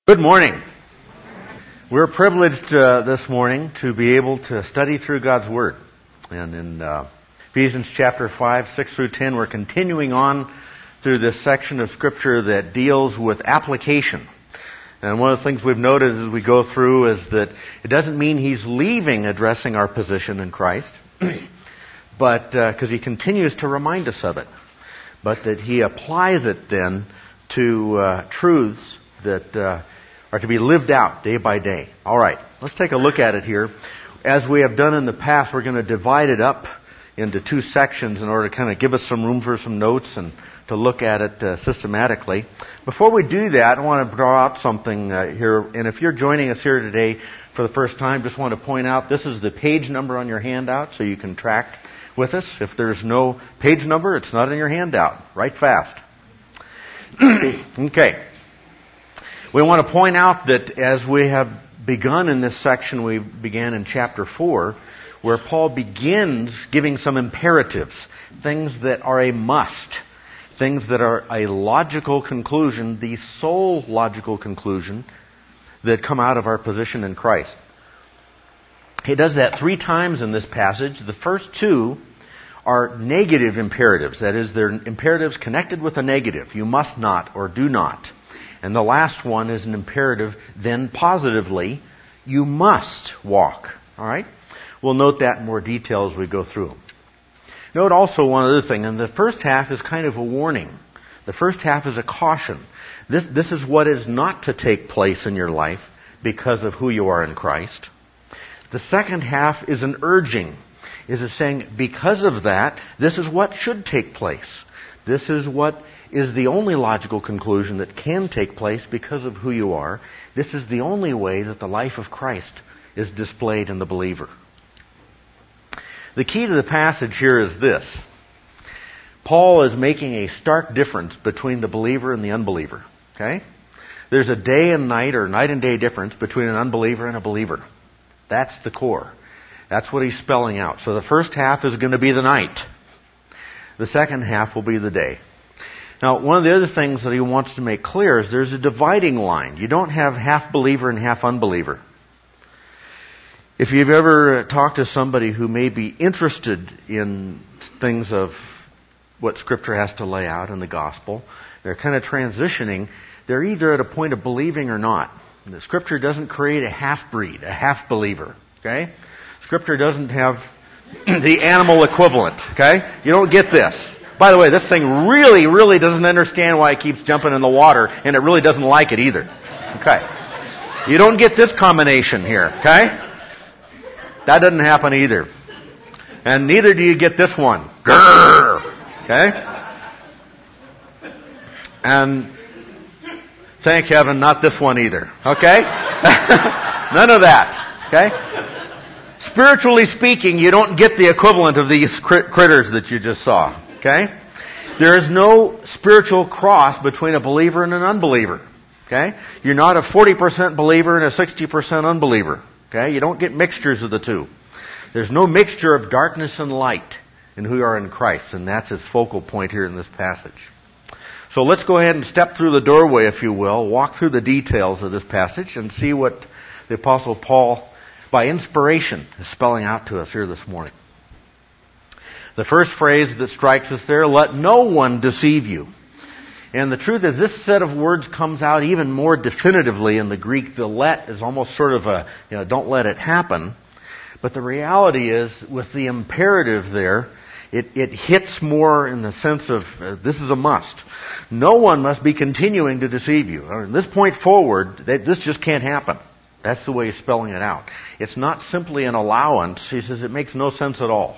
Good morning. We're privileged this morning to be able to study through God's Word. And in Ephesians chapter 5, 6 through 10, we're continuing on through this section of Scripture that deals with application. And one of the things we've noted as we go through is that it doesn't mean He's leaving addressing our position in Christ, but because He continues to remind us of it, but that He applies it then to truths that are to be lived out day by day. All right, let's take a look at it here. As we have done in the past, we're going to divide it up into two sections in order to kind of give us some room for some notes and to look at it systematically. Before we do that, I want to draw out something here. And if you're joining us here today for the first time, just want to point out this is the page number on your handout so you can track with us. If there's no page number, it's not in your handout. Write fast. Okay. We want to point out that as we have begun in this section, we began in chapter 4, where Paul begins giving some imperatives, things that are a must, things that are a logical conclusion, the sole logical conclusion that come out of our position in Christ. He does that 3 times in this passage. The first 2 are negative imperatives. That is, they're imperatives connected with a negative. You must not or do not. And the last one is an imperative, then positively, you must walk. All right? We'll note that in more detail as we go through. Note also one other thing, and the first half is kind of a warning. The first half is a caution. This is what is not to take place in your life because of who you are in Christ. The second half is an urging, is a saying, because of that, this is what should take place. This is what is the only logical conclusion that can take place because of who you are. This is the only way that the life of Christ is displayed in the believer. The key to the passage here is this. Paul is making a stark difference between the believer and the unbeliever. Okay? There's a day and night or night and day difference between an unbeliever and a believer. That's the core. That's what he's spelling out. So the first half is going to be the night. The second half will be the day. Now, one of the other things that he wants to make clear is there's a dividing line. You don't have half believer and half unbeliever. If you've ever talked to somebody who may be interested in things of what Scripture has to lay out in the gospel, they're kind of transitioning. They're either at a point of believing or not. The Scripture doesn't create a half-breed, a half-believer. Okay? Scripture doesn't have the animal equivalent. Okay? You don't get this. By the way, this thing really, really doesn't understand why it keeps jumping in the water, and it really doesn't like it either. Okay. You don't get this combination here, okay? That doesn't happen either. And neither do you get this one. Grrr! Okay? And thank heaven, not this one either. Okay? None of that. Okay? Spiritually speaking, you don't get the equivalent of these critters that you just saw. Okay? There is no spiritual cross between a believer and an unbeliever. Okay? You're not a 40% believer and a 60% unbeliever. Okay? You don't get mixtures of the two. There's no mixture of darkness and light in who you are in Christ, and that's his focal point here in this passage. So let's go ahead and step through the doorway, if you will, walk through the details of this passage and see what the Apostle Paul, by inspiration, is spelling out to us here this morning. The first phrase that strikes us there, let no one deceive you. And the truth is this set of words comes out even more definitively in the Greek. The let is almost sort of a, don't let it happen. But the reality is, with the imperative there, it hits more in the sense of this is a must. No one must be continuing to deceive you. From this point forward, this just can't happen. That's the way he's spelling it out. It's not simply an allowance. He says it makes no sense at all.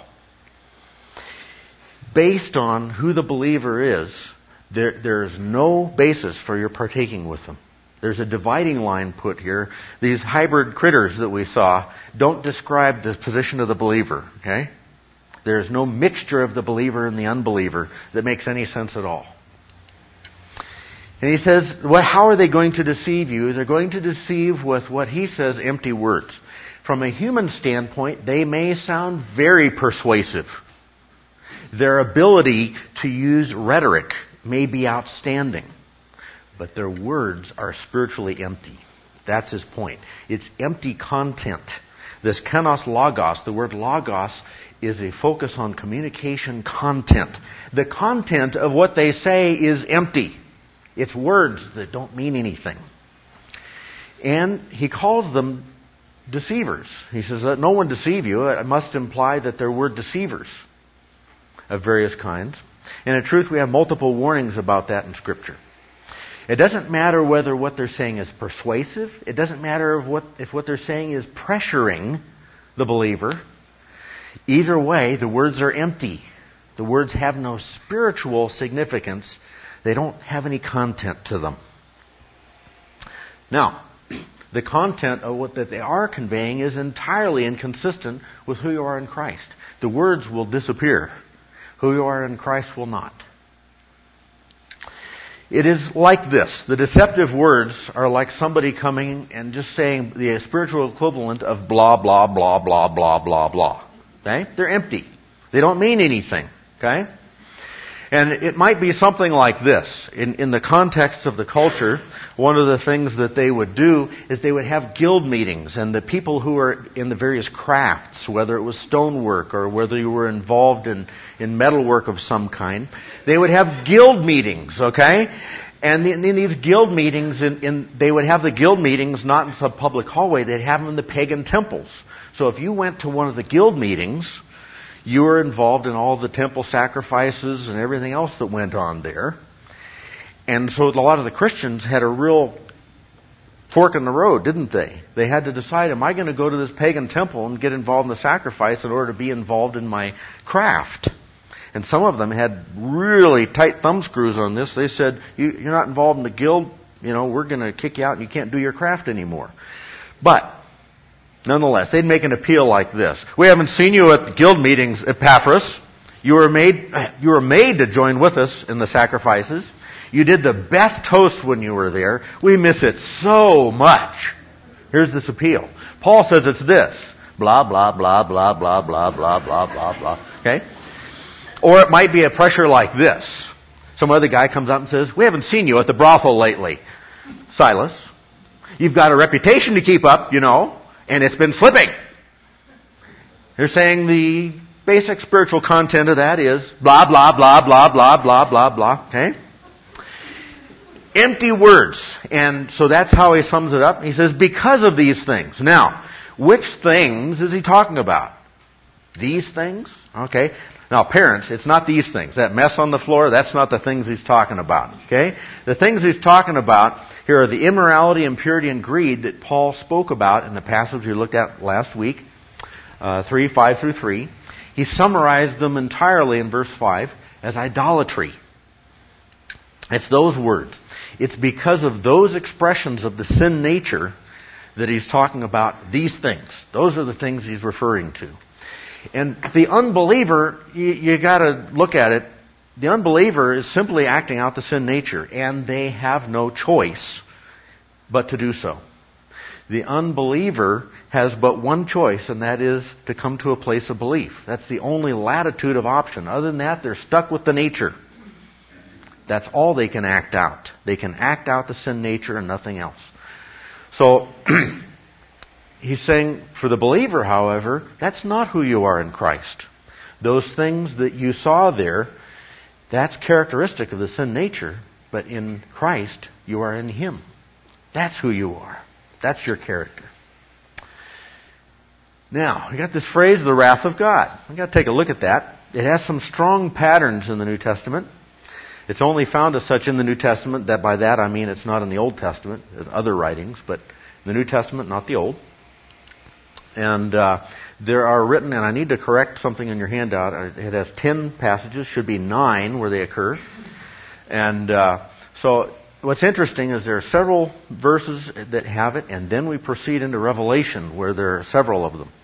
Based on who the believer is, there's no basis for your partaking with them. There's a dividing line put here. These hybrid critters that we saw don't describe the position of the believer. Okay? There's no mixture of the believer and the unbeliever that makes any sense at all. And he says, well, how are they going to deceive you? They're going to deceive with what he says, empty words. From a human standpoint, they may sound very persuasive. Their ability to use rhetoric may be outstanding. but their words are spiritually empty. That's his point. It's empty content. This kenos logos, the word logos, is a focus on communication content. The content of what they say is empty. It's words that don't mean anything. And he calls them deceivers. He says, let no one deceive you. It must imply that there were deceivers of various kinds. And in truth, we have multiple warnings about that in Scripture. It doesn't matter whether what they're saying is persuasive. It doesn't matter if what they're saying is pressuring the believer. Either way, the words are empty. The words have no spiritual significance. They don't have any content to them. Now, the content of what that they are conveying is entirely inconsistent with who you are in Christ. The words will disappear. Who you are in Christ will not. It is like this. The deceptive words are like somebody coming and just saying the spiritual equivalent of blah, blah, blah, blah, blah, blah, blah. Okay? They're empty. They don't mean anything. Okay? And it might be something like this. In the context of the culture, one of the things that they would do is they would have guild meetings, and the people who are in the various crafts, whether it was stonework or whether you were involved in metalwork of some kind, they would have guild meetings, okay? And in these guild meetings, they would have the guild meetings not in some public hallway, they'd have them in the pagan temples. So if you went to one of the guild meetings, you were involved in all the temple sacrifices and everything else that went on there. And so a lot of the Christians had a real fork in the road, didn't they? They had to decide, am I going to go to this pagan temple and get involved in the sacrifice in order to be involved in my craft? And some of them had really tight thumbscrews on this. They said, you're not involved in the guild, we're going to kick you out and you can't do your craft anymore. But nonetheless, they'd make an appeal like this. We haven't seen you at the guild meetings, Epaphras. You were made to join with us in the sacrifices. You did the best toast when you were there. We miss it so much. Here's this appeal. Paul says it's this. Blah, blah, blah, blah, blah, blah, blah, blah, blah, blah. Okay? Or it might be a pressure like this. Some other guy comes up and says, we haven't seen you at the brothel lately. Silas, you've got a reputation to keep up, and it's been slipping. They're saying the basic spiritual content of that is blah, blah, blah, blah, blah, blah, blah, blah. Okay? Empty words. And so that's how he sums it up. He says, because of these things. Now, which things is he talking about? These things? Okay. Now, parents, it's not these things. That mess on the floor, that's not the things he's talking about. Okay? The things he's talking about here are the immorality, impurity, and greed that Paul spoke about in the passage we looked at last week, 3:5-3. He summarized them entirely in verse 5 as idolatry. It's those words. It's because of those expressions of the sin nature that he's talking about these things. Those are the things he's referring to. And the unbeliever, you got to look at it. The unbeliever is simply acting out the sin nature, and they have no choice but to do so. The unbeliever has but one choice, and that is to come to a place of belief. That's the only latitude of option. Other than that, they're stuck with the nature. That's all they can act out. They can act out the sin nature and nothing else. So, he's saying, for the believer, however, that's not who you are in Christ. Those things that you saw there, that's characteristic of the sin nature, but in Christ, you are in Him. That's who you are. That's your character. Now, we got this phrase, the wrath of God. We've got to take a look at that. It has some strong patterns in the New Testament. It's only found as such in the New Testament. That by that I mean it's not in the Old Testament, there's other writings, but in the New Testament, not the Old. And there are written, and I need to correct something in your handout. It has 10 passages, should be 9 where they occur. And so what's interesting is there are several verses that have it, and then we proceed into Revelation where there are several of them.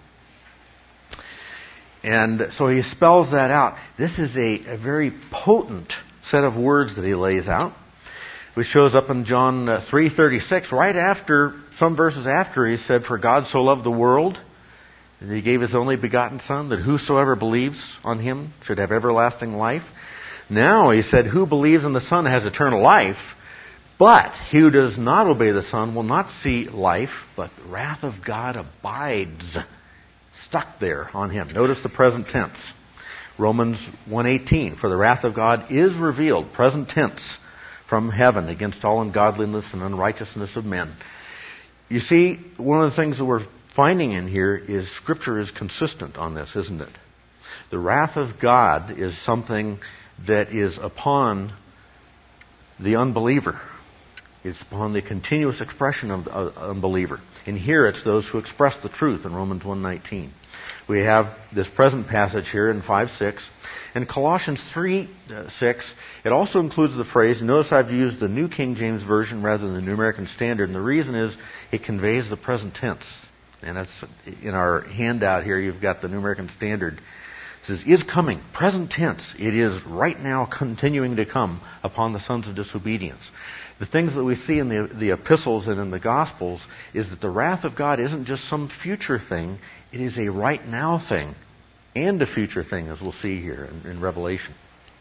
And so he spells that out. This is a very potent set of words that he lays out, which shows up in John 3:36, right after, some verses after, he said, for God so loved the world, that He gave His only begotten Son, that whosoever believes on Him should have everlasting life. Now he said, who believes in the Son has eternal life, But he who does not obey the Son will not see life, but the wrath of God abides, stuck there on him. Notice the present tense. Romans 1:18, for the wrath of God is revealed, present tense, from heaven against all ungodliness and unrighteousness of men. You see, one of the things that we're finding in here is Scripture is consistent on this, isn't it? The wrath of God is something that is upon the unbeliever. It's upon the continuous expression of the unbeliever. And here it's those who express the truth in Romans 1:19. We have this present passage here in 5:6. In Colossians 3:6, it also includes the phrase, notice I've used the New King James Version rather than the New American Standard, and the reason is it conveys the present tense. And that's in our handout here, you've got the New American Standard. It says, is coming, present tense. It is right now continuing to come upon the sons of disobedience. The things that we see in the epistles and in the Gospels is that the wrath of God isn't just some future thing. It is a right now thing and a future thing, as we'll see here in Revelation.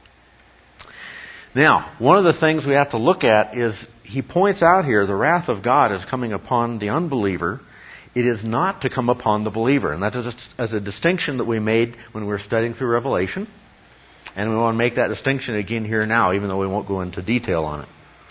Now, one of the things we have to look at is he points out here the wrath of God is coming upon the unbeliever. It is not to come upon the believer. And that is a distinction that we made when we were studying through Revelation. And we want to make that distinction again here now, even though we won't go into detail on it.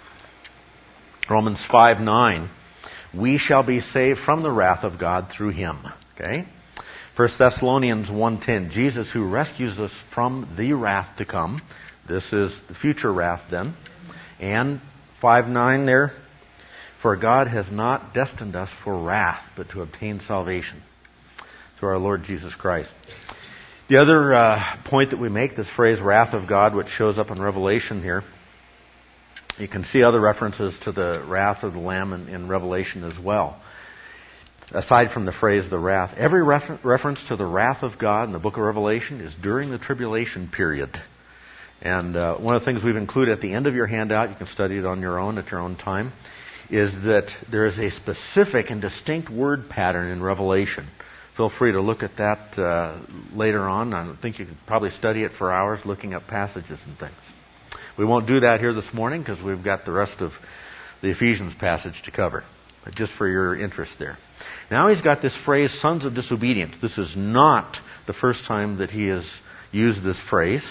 Romans 5:9, we shall be saved from the wrath of God through Him. Okay? 1 Thessalonians 1:10, Jesus who rescues us from the wrath to come. This is the future wrath then. And 5:9 there, for God has not destined us for wrath, but to obtain salvation through our Lord Jesus Christ. The other point that we make, this phrase, wrath of God, which shows up in Revelation here, you can see other references to the wrath of the Lamb in Revelation as well. Aside from the phrase, the wrath, every reference to the wrath of God in the book of Revelation is during the tribulation period. And one of the things we've included at the end of your handout, you can study it on your own at your own time, is that there is a specific and distinct word pattern in Revelation. Feel free to look at that later on. I think you could probably study it for hours looking up passages and things. We won't do that here this morning because we've got the rest of the Ephesians passage to cover. But just for your interest there. Now he's got this phrase, sons of disobedience. This is not the first time that he has used this phrase.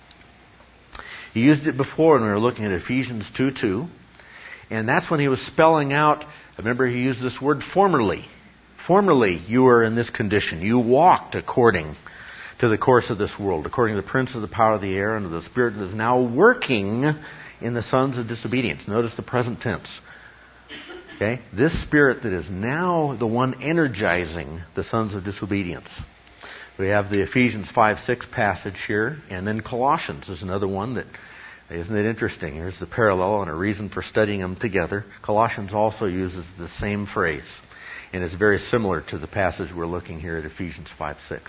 He used it before when we were looking at Ephesians 2:2. And that's when he was spelling out, remember he used this word formerly. Formerly you were in this condition. You walked according to the course of this world, according to the prince of the power of the air and to the spirit that is now working in the sons of disobedience. Notice the present tense. Okay? This spirit that is now the one energizing the sons of disobedience. We have the Ephesians 5:6 passage here, and then Colossians is another one that, isn't it interesting? Here's the parallel and a reason for studying them together. Colossians also uses the same phrase, and it's very similar to the passage we're looking here at Ephesians 5:6.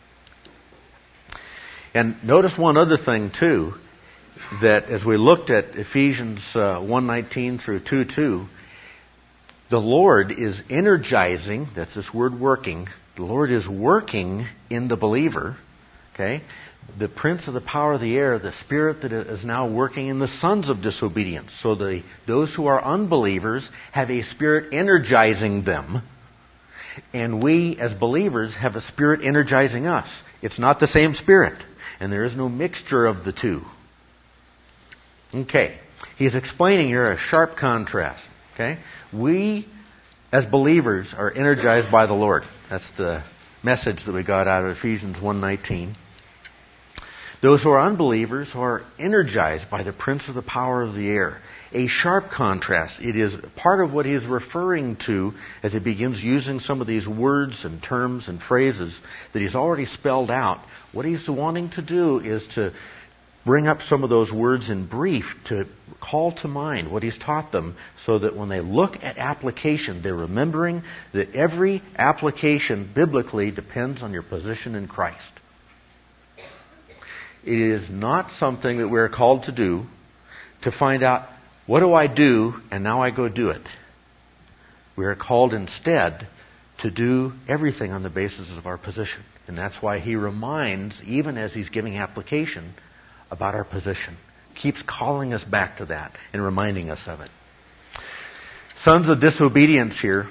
And notice one other thing too, that as we looked at Ephesians 1:19 through 2:2, the Lord is energizing, that's this word working, the Lord is working in the believer, okay? The prince of the power of the air, the spirit that is now working in the sons of disobedience. So those who are unbelievers have a spirit energizing them, and we as believers have a spirit energizing us. It's not the same spirit, and there is no mixture of the two. Okay, he's explaining here a sharp contrast. Okay, we as believers are energized by the Lord. That's the message that we got out of Ephesians 1:19. Those who are unbelievers are energized by the prince of the power of the air. A sharp contrast. It is part of what he is referring to as he begins using some of these words and terms and phrases that he's already spelled out. What he's wanting to do is to bring up some of those words in brief to call to mind what he's taught them so that when they look at application, they're remembering that every application biblically depends on your position in Christ. It is not something that we're called to do to find out, what do I do, and now I go do it. We are called instead to do everything on the basis of our position. And that's why he reminds, even as he's giving application, about our position. Keeps calling us back to that and reminding us of it. Sons of disobedience here.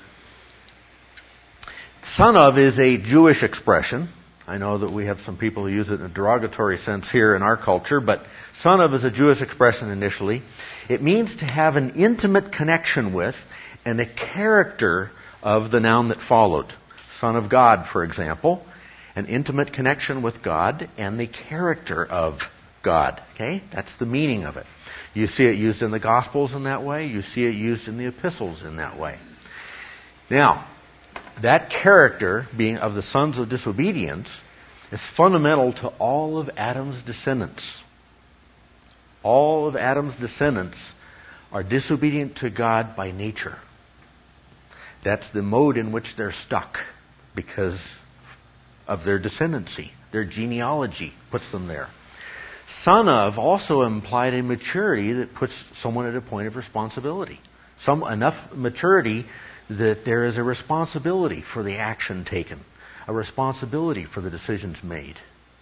Son of is a Jewish expression. I know that we have some people who use it in a derogatory sense here in our culture, but son of is a Jewish expression initially. It means to have an intimate connection with and a character of the noun that followed. Son of God, for example, an intimate connection with God and the character of God. Okay? That's the meaning of it. You see it used in the Gospels in that way. You see it used in the epistles in that way. Now, that character, being of the sons of disobedience, is fundamental to all of Adam's descendants. All of Adam's descendants are disobedient to God by nature. That's the mode in which they're stuck because of their descendancy. Their genealogy puts them there. Son of also implied a maturity that puts someone at a point of responsibility. Enough maturity that there is a responsibility for the action taken, a responsibility for the decisions made.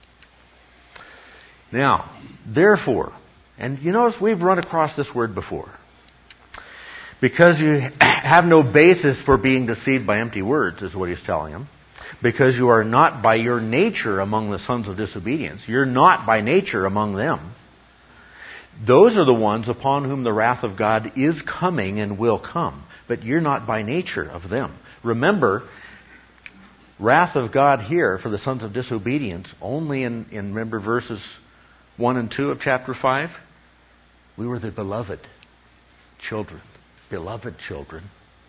Now, therefore, and you notice we've run across this word before. Because you have no basis for being deceived by empty words, is what he's telling them. Because you are not by your nature among the sons of disobedience. You're not by nature among them. Those are the ones upon whom the wrath of God is coming and will come. But you're not by nature of them. Remember, wrath of God here for the sons of disobedience, only in remember verses 1 and 2 of chapter 5? We were the beloved children. Beloved children.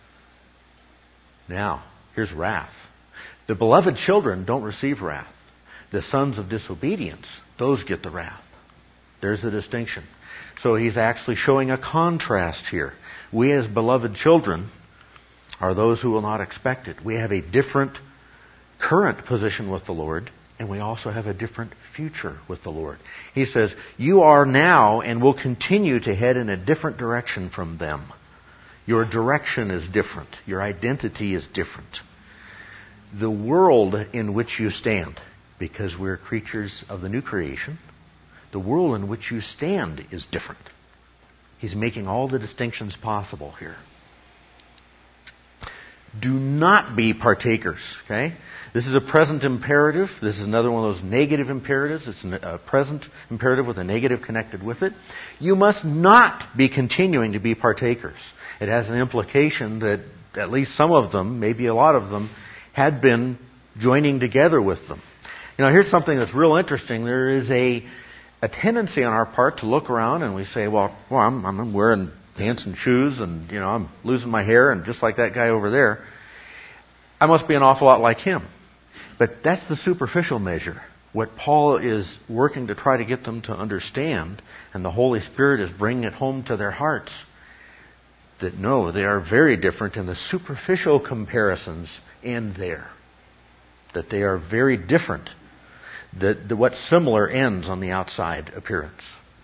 Now, here's wrath. The beloved children don't receive wrath. The sons of disobedience, those get the wrath. There's the distinction. So he's actually showing a contrast here. We as beloved children are those who will not expect it. We have a different current position with the Lord, and we also have a different future with the Lord. He says, you are now and will continue to head in a different direction from them. Your direction is different. Your identity is different. The world in which you stand, because we're creatures of the new creation, the world in which you stand is different. He's making all the distinctions possible here. Do not be partakers. Okay? This is a present imperative. This is another one of those negative imperatives. It's a present imperative with a negative connected with it. You must not be continuing to be partakers. It has an implication that at least some of them, maybe a lot of them, had been joining together with them. You know, here's something that's real interesting. There is a tendency on our part to look around and we say, well, I'm wearing pants and shoes and, I'm losing my hair and just like that guy over there, I must be an awful lot like him. But that's the superficial measure. What Paul is working to try to get them to understand, and the Holy Spirit is bringing it home to their hearts, that no, they are very different in the superficial comparisons end there. That they are very different. That what's similar ends on the outside appearance.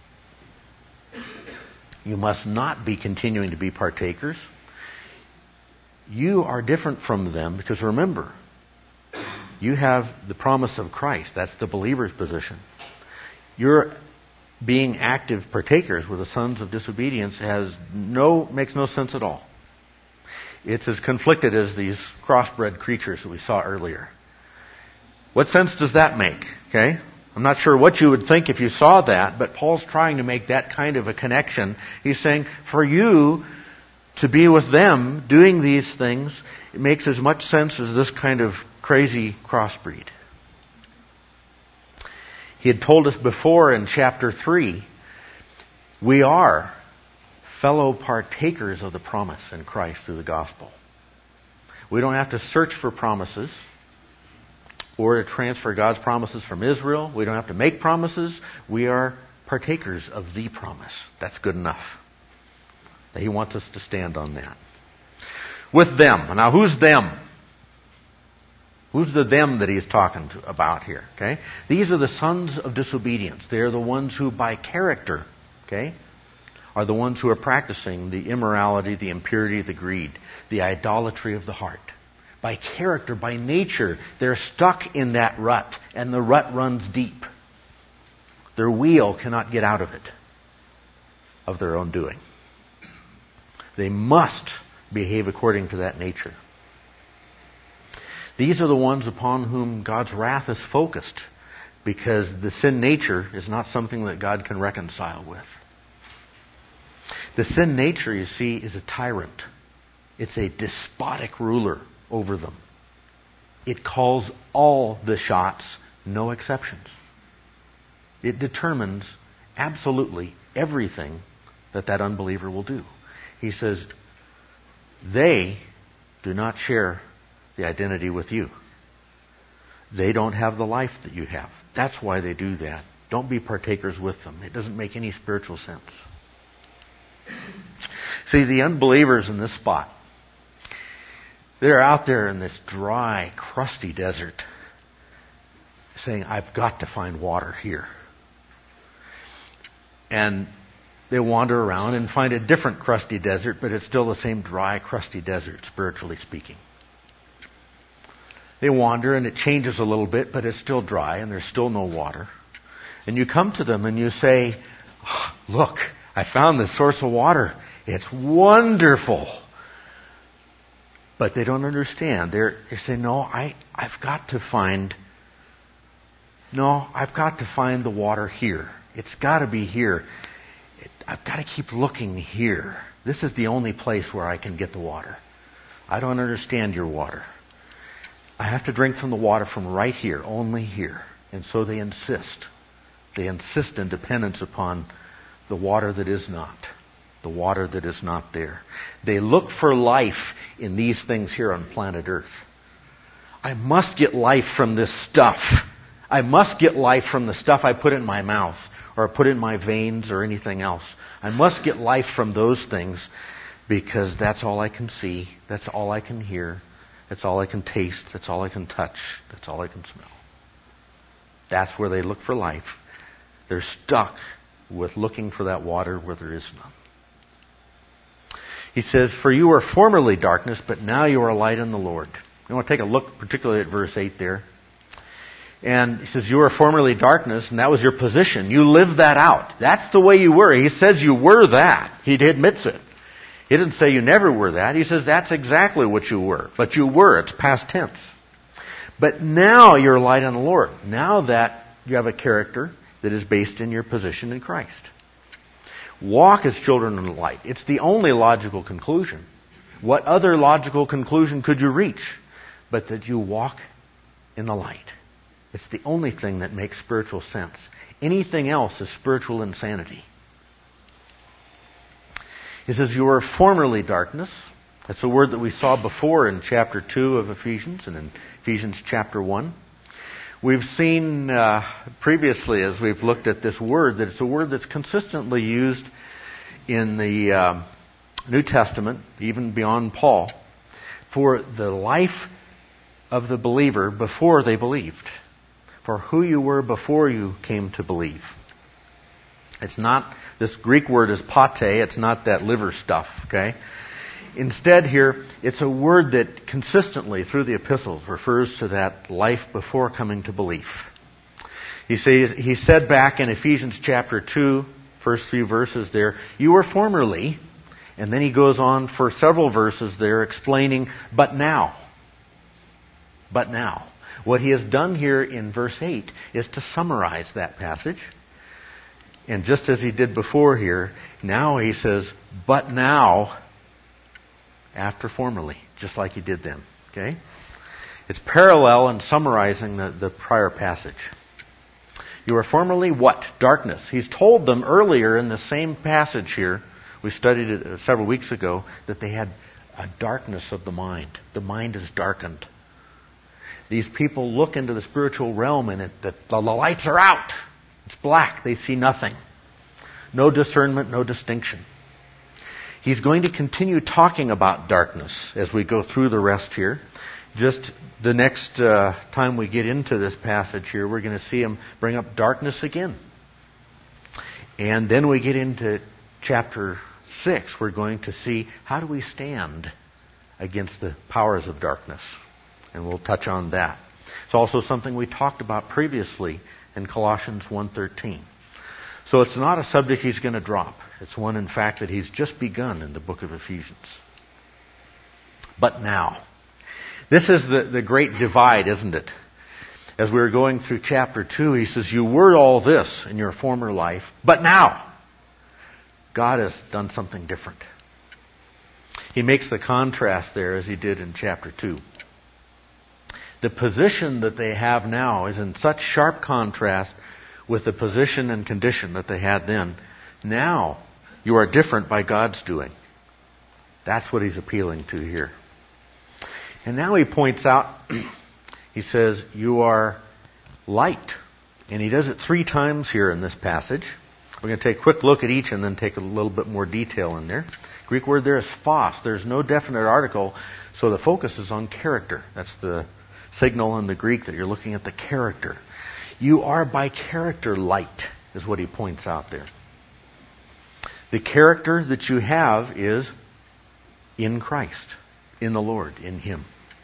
You must not be continuing to be partakers. You are different from them because remember, you have the promise of Christ. That's the believer's position. Your being active partakers with the sons of disobedience makes no sense at all. It's as conflicted as these crossbred creatures that we saw earlier. What sense does that make? Okay? I'm not sure what you would think if you saw that, but Paul's trying to make that kind of a connection. He's saying, for you to be with them doing these things, it makes as much sense as this kind of crazy crossbreed. He had told us before in chapter 3, we are fellow partakers of the promise in Christ through the gospel. We don't have to search for promises or to transfer God's promises from Israel. We don't have to make promises. We are partakers of the promise. That's good enough. He wants us to stand on that. With them. Now, who's them? Who's the them that he's talking about here? Okay? These are the sons of disobedience. They're the ones who by character, are the ones who are practicing the immorality, the impurity, the greed, the idolatry of the heart. By character, by nature, they're stuck in that rut, and the rut runs deep. Their wheel cannot get out of it, of their own doing. They must behave according to that nature. These are the ones upon whom God's wrath is focused, because the sin nature is not something that God can reconcile with. The sin nature, you see, is a tyrant. It's a despotic ruler over them. It calls all the shots, no exceptions. It determines absolutely everything that unbeliever will do. He says, they do not share the identity with you. They don't have the life that you have. That's why they do that. Don't be partakers with them. It doesn't make any spiritual sense. See, the unbelievers in this spot, they're out there in this dry, crusty desert saying, I've got to find water here. And they wander around and find a different crusty desert, but it's still the same dry, crusty desert, spiritually speaking. They wander and it changes a little bit, but it's still dry and there's still no water. And you come to them and you say, look, I found this source of water. It's wonderful. But they don't understand. They say, no, I've got to find the water here. It's got to be here. I've got to keep looking here. This is the only place where I can get the water. I don't understand your water. I have to drink from the water from right here, only here. And so they insist. They insist in dependence upon the water that is not. The water that is not there. They look for life in these things here on planet Earth. I must get life from this stuff. I must get life from the stuff I put in my mouth or put in my veins or anything else. I must get life from those things because that's all I can see. That's all I can hear. That's all I can taste. That's all I can touch. That's all I can smell. That's where they look for life. They're stuck with looking for that water where there is none. He says, for you were formerly darkness, but now you are light in the Lord. You want to take a look particularly at verse 8 there. And he says, you were formerly darkness, and that was your position. You lived that out. That's the way you were. He says you were that. He admits it. He didn't say you never were that. He says that's exactly what you were. But you were. It's past tense. But now you're light in the Lord. Now that you have a character that is based in your position in Christ. Walk as children in the light. It's the only logical conclusion. What other logical conclusion could you reach but that you walk in the light? It's the only thing that makes spiritual sense. Anything else is spiritual insanity. He says, you were formerly darkness. That's a word that we saw before in chapter 2 of Ephesians and in Ephesians chapter 1. We've seen previously, as we've looked at this word, that it's a word that's consistently used in the New Testament, even beyond Paul, for the life of the believer before they believed. For who you were before you came to believe. It's not, this Greek word is pate, it's not that liver stuff, okay? Instead here, it's a word that consistently through the epistles refers to that life before coming to belief. He said back in Ephesians chapter 2, first few verses there, you were formerly, and then he goes on for several verses there explaining, but now. But now. What he has done here in verse 8 is to summarize that passage. And just as he did before here, now he says, but now, after formerly, just like he did then. Okay? It's parallel in summarizing the prior passage. You were formerly what? Darkness. He's told them earlier in the same passage here, we studied it several weeks ago, that they had a darkness of the mind. The mind is darkened. These people look into the spiritual realm and the lights are out. It's black. They see nothing. No discernment, no distinction. He's going to continue talking about darkness as we go through the rest here. Just the next time we get into this passage here, we're going to see him bring up darkness again. And then we get into chapter 6. We're going to see how do we stand against the powers of darkness. And we'll touch on that. It's also something we talked about previously in Colossians 1:13. So it's not a subject he's going to drop. It's one, in fact, that he's just begun in the book of Ephesians. but now. This is the great divide, isn't it? As we were going through chapter 2, he says, you were all this in your former life, but now God has done something different. He makes the contrast there as he did in chapter 2. The position that they have now is in such sharp contrast with the position and condition that they had then. Now you are different by God's doing. That's what he's appealing to here. And now he points out, he says, you are light. And he does it 3 times here in this passage. We're going to take a quick look at each and then take a little bit more detail in there. Greek word there is phos. There's no definite article, so the focus is on character. That's the signal in the Greek that you're looking at the character. You are by character light, is what he points out there. The character that you have is in Christ, in the Lord, in Him.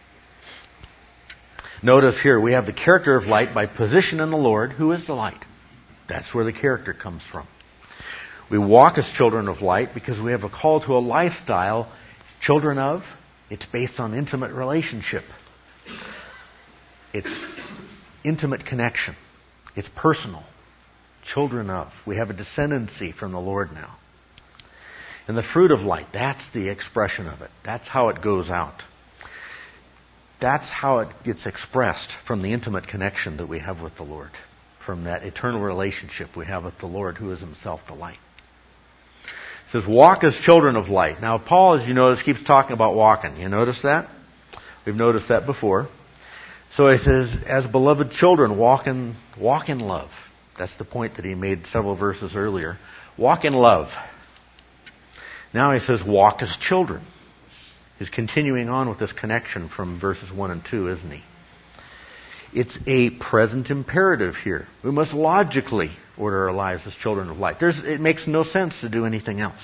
Notice here, we have the character of light by position in the Lord, who is the light. That's where the character comes from. We walk as children of light because we have a call to a lifestyle. Children of, it's based on intimate relationship. It's intimate connection. It's personal. Children of. We have a descendancy from the Lord now. And the fruit of light, that's the expression of it. That's how it goes out. That's how it gets expressed from the intimate connection that we have with the Lord. From that eternal relationship we have with the Lord, who is Himself the light. It says, walk as children of light. Now, Paul, as you notice, keeps talking about walking. You notice that? We've noticed that before. So he says, as beloved children, walk in love. That's the point that he made several verses earlier. Walk in love. Now he says, walk as children. He's continuing on with this connection from verses 1 and 2, isn't he? It's a present imperative here. We must logically order our lives as children of light. It makes no sense to do anything else.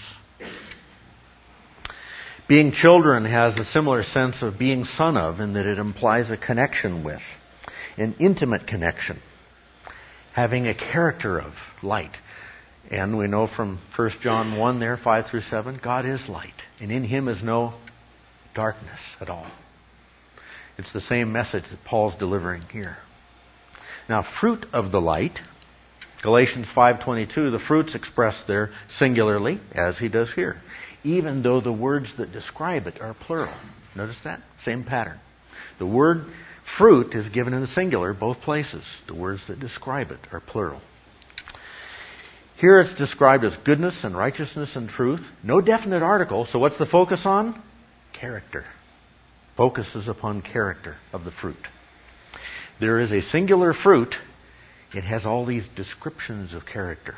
Being children has a similar sense of being son of, in that it implies a connection with, an intimate connection, having a character of light. And we know from 1 John 1 there, 5 through 7, God is light, and in Him is no darkness at all. It's the same message that Paul's delivering here. Now, fruit of the light, Galatians 5:22, the fruit's expressed there singularly, as he does here, even though the words that describe it are plural. Notice that? Same pattern. The word fruit is given in the singular both places. The words that describe it are plural. Here it's described as goodness and righteousness and truth. No definite article, so what's the focus on? Character. Focuses upon character of the fruit. There is a singular fruit. It has all these descriptions of character.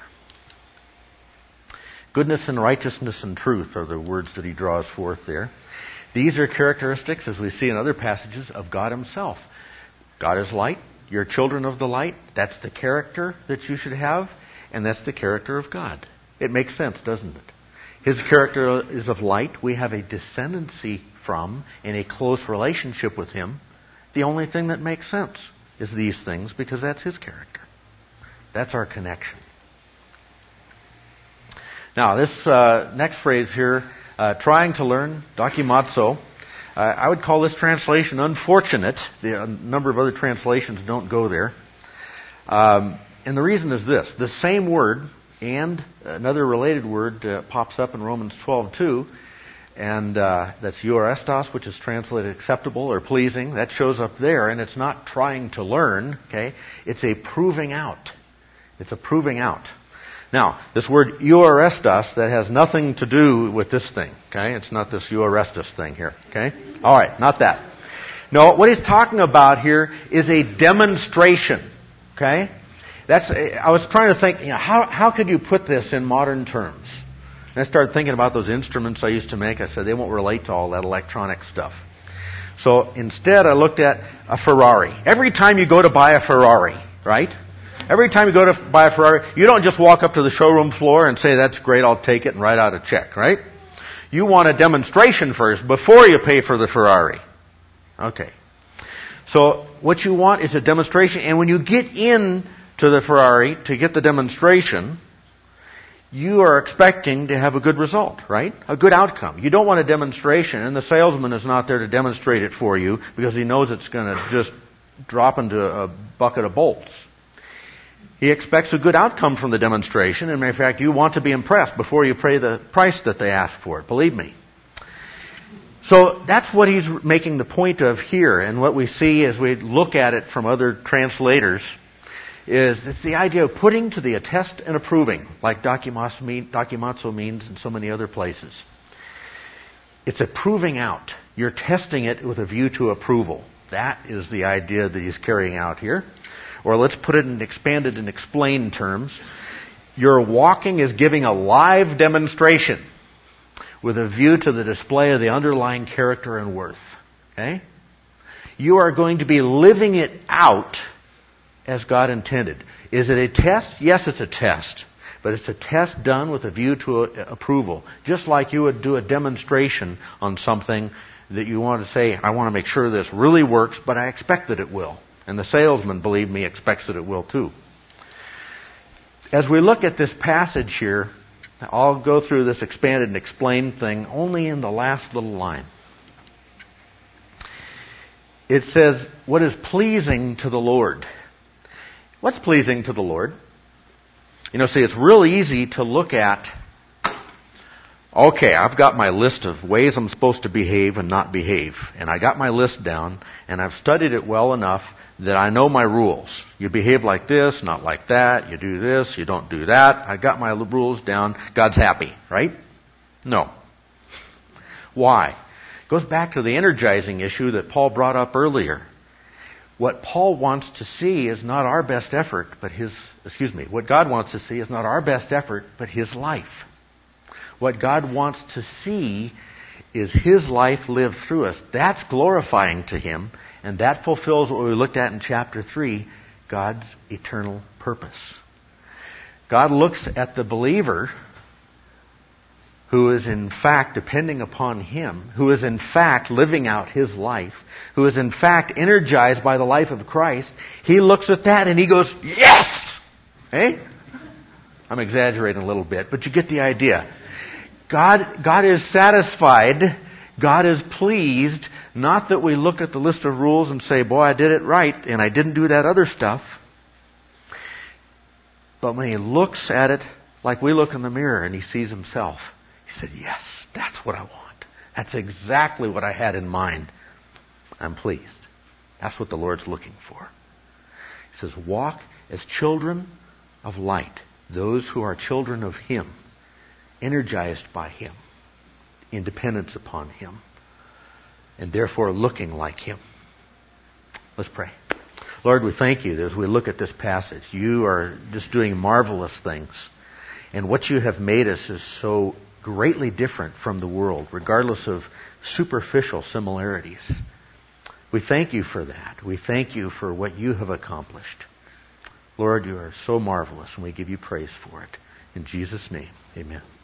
Goodness and righteousness and truth are the words that he draws forth there. These are characteristics, as we see in other passages, of God Himself. God is light. You're children of the light. That's the character that you should have, and that's the character of God. It makes sense, doesn't it? His character is of light. We have a descendancy from, in a close relationship with Him. The only thing that makes sense is these things, because that's His character. That's our connection. Now, this next phrase here, trying to learn, dokimazo, I would call this translation unfortunate. A number of other translations don't go there. And the reason is this. The same word and another related word pops up in Romans 12:2, and that's euarestos, which is translated acceptable or pleasing. That shows up there, and it's not trying to learn, okay? It's a proving out. It's a proving out. Now, this word euarestos, that has nothing to do with this thing, okay? It's not this euarestos thing here, okay? All right, not that. No, what he's talking about here is a demonstration, okay? I was trying to think, how could you put this in modern terms? And I started thinking about those instruments I used to make. I said, they won't relate to all that electronic stuff. So instead, I looked at a Ferrari. Every time you go to buy a Ferrari, right? Every time you go to buy a Ferrari, you don't just walk up to the showroom floor and say, that's great, I'll take it, and write out a check, right? You want a demonstration first before you pay for the Ferrari. Okay. So what you want is a demonstration, and when you get in to the Ferrari to get the demonstration, you are expecting to have a good result, right? A good outcome. You don't want a demonstration, and the salesman is not there to demonstrate it for you because he knows it's going to just drop into a bucket of bolts. He expects a good outcome from the demonstration, and in fact, you want to be impressed before you pay the price that they ask for it, believe me. So that's what he's making the point of here, and what we see as we look at it from other translators is it's the idea of putting to the attest and approving, like documazo means in so many other places. It's a proving out. You're testing it with a view to approval. That is the idea that he's carrying out here. Or let's put it in expanded and explained terms. Your walking is giving a live demonstration with a view to the display of the underlying character and worth. Okay? You are going to be living it out as God intended. Is it a test? Yes, it's a test. But it's a test done with a view to approval. Just like you would do a demonstration on something that you want to say, I want to make sure this really works, but I expect that it will. And the salesman, believe me, expects that it will too. As we look at this passage here, I'll go through this expanded and explained thing only in the last little line. It says, what is pleasing to the Lord? What's pleasing to the Lord? See, it's real easy to look at, okay, I've got my list of ways I'm supposed to behave and not behave. And I got my list down, and I've studied it well enough that I know my rules. You behave like this, not like that. You do this, you don't do that. I got my rules down. God's happy, right? No. Why? It goes back to the energizing issue that Paul brought up earlier. What Paul wants to see is not our best effort, but what God wants to see is not our best effort, but His life. What God wants to see is His life lived through us. That's glorifying to Him, and that fulfills what we looked at in chapter 3, God's eternal purpose. God looks at the believer who is in fact depending upon Him, who is in fact living out His life, who is in fact energized by the life of Christ. He looks at that and he goes, yes! Eh? I'm exaggerating a little bit, but you get the idea. God is satisfied. God is pleased. Not that we look at the list of rules and say, boy, I did it right and I didn't do that other stuff. But when He looks at it like we look in the mirror and He sees Himself, He said, yes, that's what I want. That's exactly what I had in mind. I'm pleased. That's what the Lord's looking for. He says, walk as children of light, those who are children of Him, energized by Him, in dependence upon Him, and therefore looking like Him. Let's pray. Lord, we thank You that as we look at this passage, You are just doing marvelous things. And what You have made us is so greatly different from the world, regardless of superficial similarities. We thank You for that. We thank You for what You have accomplished. Lord, You are so marvelous, and we give You praise for it. In Jesus' name, amen.